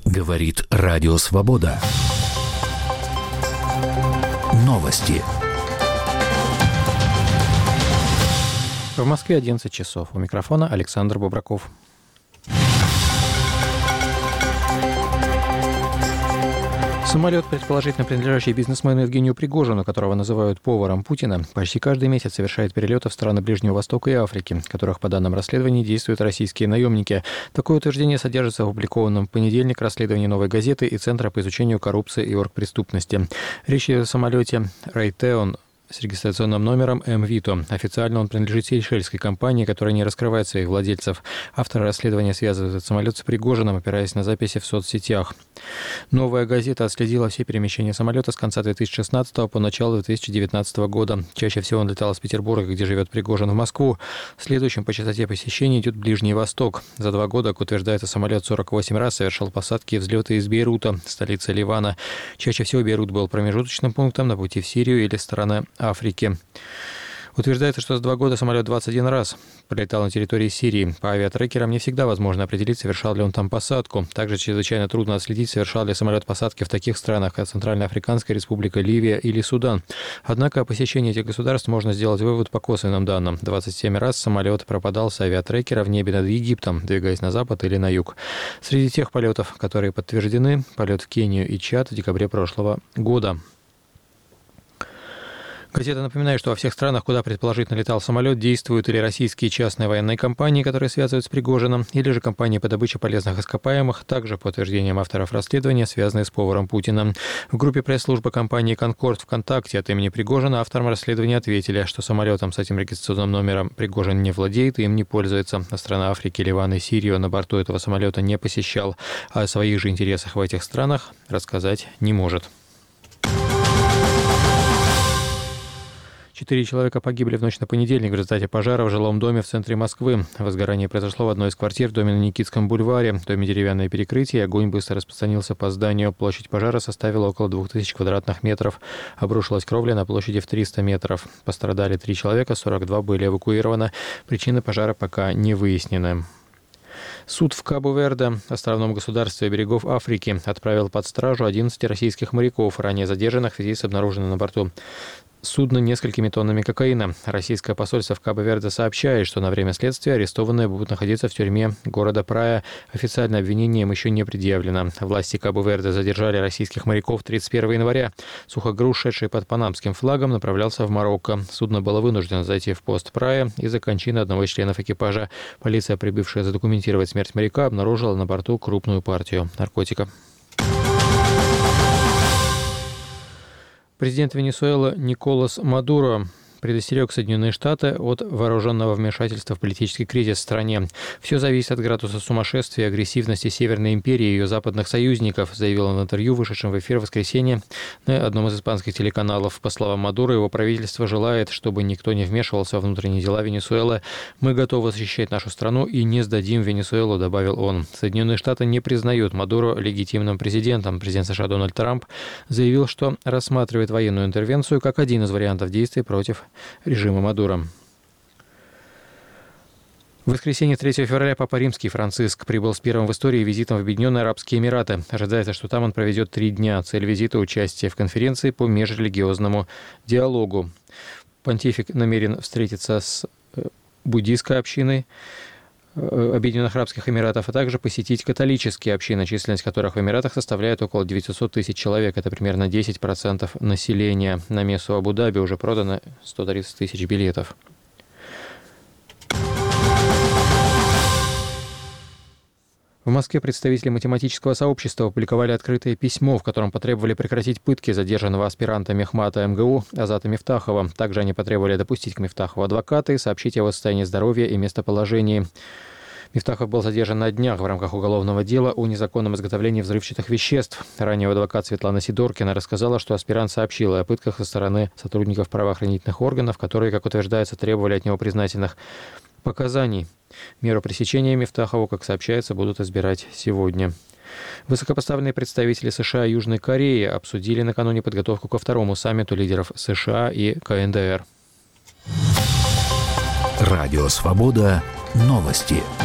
Говорит Радио Свобода. Новости. В Москве 11 часов. У микрофона Александр Бобраков. Самолет, предположительно принадлежащий бизнесмену Евгению Пригожину, которого называют поваром Путина, почти каждый месяц совершает перелеты в страны Ближнего Востока и Африки, в которых, по данным расследований, действуют российские наемники. Такое утверждение содержится в опубликованном в понедельник расследовании «Новой газеты» и Центра по изучению коррупции и оргпреступности. Речь идет о самолете «Райтеон» с регистрационным номером МВИТО. Официально он принадлежит сейшельской компании, которая не раскрывает своих владельцев. Авторы расследования связывают этот самолет с Пригожиным, опираясь на записи в соцсетях. «Новая газета» отследила все перемещения самолета с конца 2016 по начало 2019 года. Чаще всего он летал из Петербурга, где живет Пригожин, в Москву. Следующим по частоте посещений идет Ближний Восток. За 2 года, как утверждается, самолет 48 раз совершал посадки и взлеты из Бейрута, столицы Ливана. Чаще всего Бейрут был промежуточным пунктом на пути в Сирию или стороны Африки. Утверждается, что за 2 года самолет 21 раз прилетал на территории Сирии. По авиатрекерам не всегда возможно определить, совершал ли он там посадку. Также чрезвычайно трудно отследить, совершал ли самолет посадки в таких странах, как Центральноафриканская Республика, Ливия или Судан. Однако о посещении этих государств можно сделать вывод по косвенным данным. 27 раз самолет пропадал с авиатрекера в небе над Египтом, двигаясь на запад или на юг. Среди тех полетов, которые подтверждены, полет в Кению и Чад в декабре прошлого года. Газета напоминает, что во всех странах, куда предположительно летал самолет, действуют или российские частные военные компании, которые связывают с Пригожиным, или же компании по добыче полезных ископаемых, также по утверждениям авторов расследования, связанные с поваром Путина. В группе пресс-службы компании «Конкорд» ВКонтакте от имени Пригожина авторам расследования ответили, что самолетом с этим регистрационным номером Пригожин не владеет и им не пользуется. А страны Африки, Ливан и Сирию на борту этого самолета не посещал, а о своих же интересах в этих странах рассказать не может. 4 человека погибли в ночь на понедельник в результате пожара в жилом доме в центре Москвы. Возгорание произошло в одной из квартир в доме на Никитском бульваре. В доме деревянное перекрытие, огонь быстро распространился по зданию. Площадь пожара составила около 2000 квадратных метров. Обрушилась кровля на площади в 300 метров. Пострадали 3 человека, 42 были эвакуированы. Причины пожара пока не выяснены. Суд в Кабо-Верде, островном государстве берегов Африки, отправил под стражу 11 российских моряков, ранее задержанных в связи с обнаруженным на борту судно несколькими тоннами кокаина. Российское посольство в Кабо-Верде сообщает, что на время следствия арестованные будут находиться в тюрьме города Прая. Официальное обвинение им еще не предъявлено. Власти Кабо-Верде задержали российских моряков 31 января. Сухогруз, шедший под панамским флагом, направлялся в Марокко. Судно было вынуждено зайти в пост Прая из-за кончины одного из членов экипажа. Полиция, прибывшая задокументировать смерть моряка, обнаружила на борту крупную партию наркотиков. Президент Венесуэлы Николас Мадуро предостерег Соединенные Штаты от вооруженного вмешательства в политический кризис в стране. «Все зависит от градуса сумасшествия и агрессивности Северной империи и ее западных союзников», заявил он в интервью, вышедшем в эфир в воскресенье на одном из испанских телеканалов. По словам Мадуро, его правительство желает, чтобы никто не вмешивался во внутренние дела Венесуэлы. «Мы готовы защищать нашу страну и не сдадим Венесуэлу», добавил он. Соединенные Штаты не признают Мадуро легитимным президентом. Президент США Дональд Трамп заявил, что рассматривает военную интервенцию как один из вариантов действий против режима Мадуро. В воскресенье 3 февраля Папа Римский Франциск прибыл с первым в истории визитом в Объединенные Арабские Эмираты. Ожидается, что там он проведет 3 дня. Цель визита – участие в конференции по межрелигиозному диалогу. Понтифик намерен встретиться с буддийской общиной Объединенных Арабских Эмиратов, а также посетить католические общины, численность которых в Эмиратах составляет около 900 тысяч человек. Это примерно 10% населения. На мессу Абу-Даби уже продано 130 тысяч билетов. В Москве представители математического сообщества опубликовали открытое письмо, в котором потребовали прекратить пытки задержанного аспиранта мехмата МГУ Азата Мифтахова. Также они потребовали допустить к Мифтахову адвоката и сообщить о его состоянии здоровья и местоположении. Мифтахов был задержан на днях в рамках уголовного дела о незаконном изготовлении взрывчатых веществ. Ранее адвокат Светлана Сидоркина рассказала, что аспирант сообщил о пытках со стороны сотрудников правоохранительных органов, которые, как утверждается, требовали от него признательных показаний. Меру пресечения Мифтахову, как сообщается, будут избирать сегодня. Высокопоставленные представители США и Южной Кореи обсудили накануне подготовку ко второму саммиту лидеров США и КНДР. Радио «Свобода». Новости.